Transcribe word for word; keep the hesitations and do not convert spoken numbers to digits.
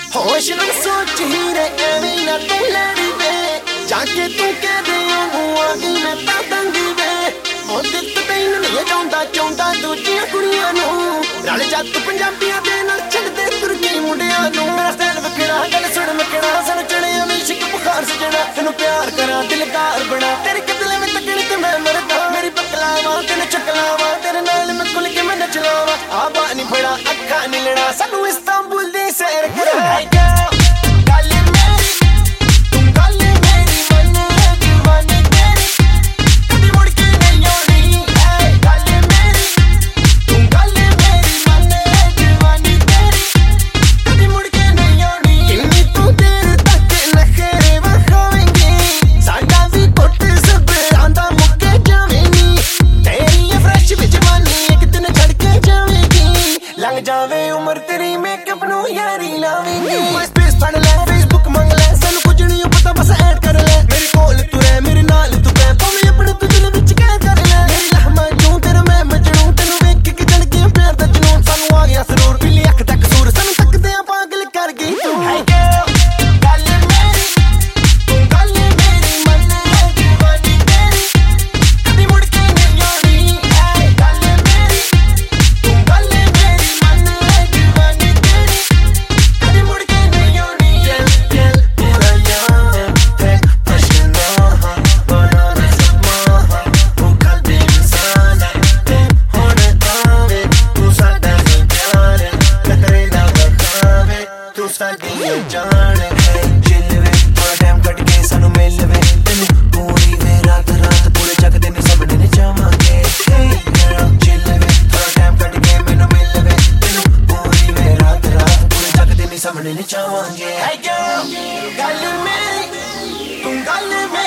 होश न सोच ही रे एवें ना तू लड़ी वे जाके तू कह दे हुआ कि मैं पतंग वे ओ दिल तैन नहीं चाहता चाहता दूजियां कुड़ियां नू रल जा तू पंजाबियां दे नाल छड़ दे तुरकी मुंडियां नू मेरा स्टाइल वखड़ा गल सुन मकड़ा सन चढ़िया में इश्क बुखार सजना तेनू प्यार करा दिलदार बना तेरे कतले में तकड़ी ते मैं मरदा मेरी बकलावा तेने चकलावा तेरे नाल मैं खुल के मैं नचलावा आबा नहीं फड़ा अखा नहीं लेना सानू इस्तांबुल दी सैर करा जावे उम्र तेरी मेकअप नु यारी लावेंगे स्पेस पढ़ ले फेसबुक मंग ले सानू कुछ नहीं पता बस ऐड कर ले मेरे कोल तू रह मेरे नाल तू पै भाਵੇਂ अपने तू दिल विच कह कर ले मेरी लहमा जूं तेरा मैं मजनू तेनू वेख के चढ़ गया प्यार दा जुनून सानू आ गया सरूर पीली अख दा कसूर सानू तकदे आ पागल कर गई तू हाय गर्ल गल मेरी तू गल मेरी मन है दीवानी तेरी कदी मुड़ के नहीं आनी हाय गल मेरी तू गल जान है चिल वे थोड़ा टाइम कट के सानू मिल वे तेनू पूरी वे रात रात पूरे जग दे ने सब ने चाहांगे हे गर्ल चिल वे थोड़ा टाइम कट के मैनू मिल वे तेनू पूरी वे रात रात पूरे जग दे ने सब ने चाहांगे हे गर्ल गल मेरी तू गल मेरी